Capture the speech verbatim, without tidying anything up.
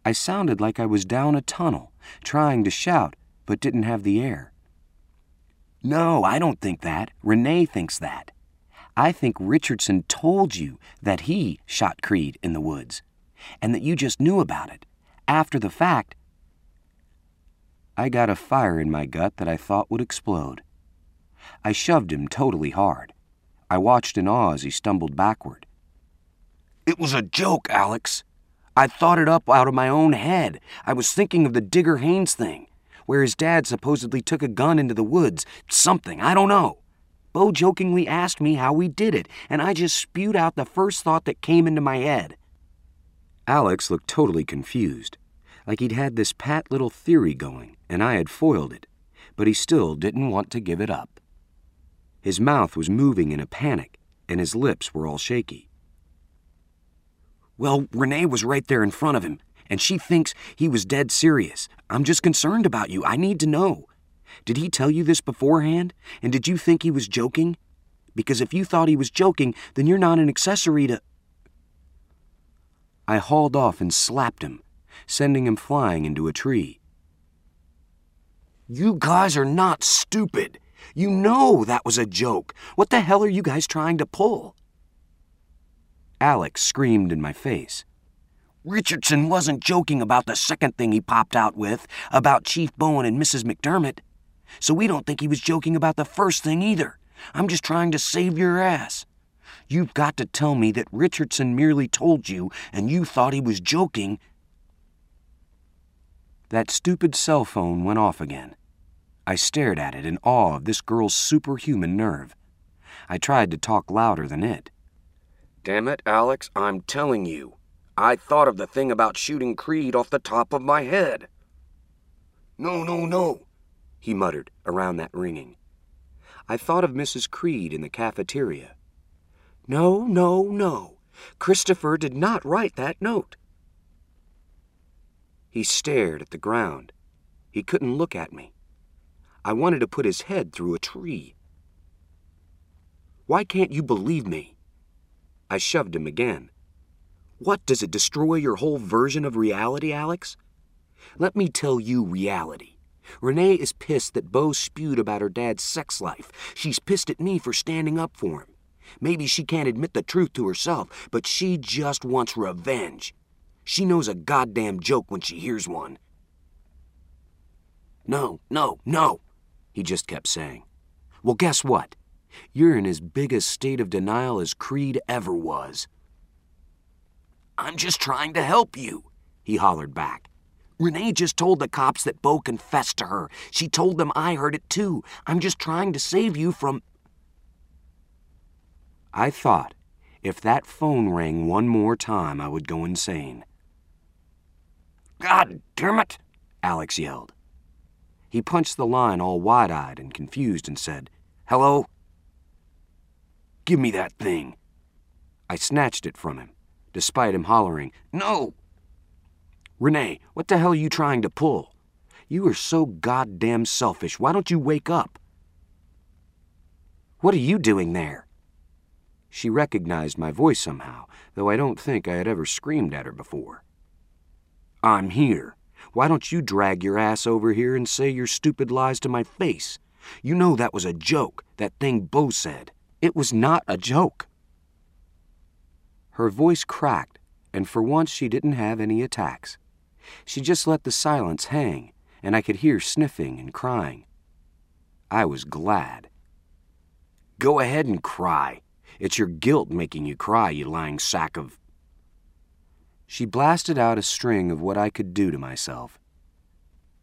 I sounded like I was down a tunnel, trying to shout, but didn't have the air. No, I don't think that. Renee thinks that. I think Richardson told you that he shot Creed in the woods, and that you just knew about it. After the fact, I got a fire in my gut that I thought would explode. I shoved him totally hard. I watched in awe as he stumbled backward. It was a joke, Alex. I thought it up out of my own head. I was thinking of the Digger Haynes thing, where his dad supposedly took a gun into the woods. Something, I don't know. Bo jokingly asked me how we did it, and I just spewed out the first thought that came into my head. Alex looked totally confused, like he'd had this pat little theory going, and I had foiled it, but he still didn't want to give it up. His mouth was moving in a panic, and his lips were all shaky. Well, Renee was right there in front of him, and she thinks he was dead serious. I'm just concerned about you. I need to know. Did he tell you this beforehand? And did you think he was joking? Because if you thought he was joking, then you're not an accessory to... I hauled off and slapped him, sending him flying into a tree. You guys are not stupid. You know that was a joke. What the hell are you guys trying to pull? Alex screamed in my face. Richardson wasn't joking about the second thing he popped out with, about Chief Bowen and Missus McDermott. So we don't think he was joking about the first thing either. I'm just trying to save your ass. You've got to tell me that Richardson merely told you and you thought he was joking. That stupid cell phone went off again. I stared at it in awe of this girl's superhuman nerve. I tried to talk louder than it. Damn it, Alex, I'm telling you. I thought of the thing about shooting Creed off the top of my head. No, no, no, he muttered around that ringing. I thought of Missus Creed in the cafeteria. No, no, no. Christopher did not write that note. He stared at the ground. He couldn't look at me. I wanted to put his head through a tree. Why can't you believe me? I shoved him again. What, does it destroy your whole version of reality, Alex? Let me tell you reality. Renee is pissed that Bo spewed about her dad's sex life. She's pissed at me for standing up for him. Maybe she can't admit the truth to herself, but she just wants revenge. She knows a goddamn joke when she hears one. No, no, no, he just kept saying. Well, guess what? You're in as big a state of denial as Creed ever was. I'm just trying to help you, he hollered back. Renee just told the cops that Bo confessed to her. She told them I heard it too. I'm just trying to save you from... I thought if that phone rang one more time, I would go insane. God damn it, Alex yelled. He punched the line all wide-eyed and confused and said, Hello? Give me that thing. I snatched it from him, despite him hollering, No! Renee, what the hell are you trying to pull? You are so goddamn selfish. Why don't you wake up? What are you doing there? She recognized my voice somehow, though I don't think I had ever screamed at her before. I'm here. Why don't you drag your ass over here and say your stupid lies to my face? You know that was a joke, that thing Bo said. It was not a joke. Her voice cracked, and for once she didn't have any attacks. She just let the silence hang, and I could hear sniffing and crying. I was glad. Go ahead and cry. It's your guilt making you cry, you lying sack of... She blasted out a string of what I could do to myself,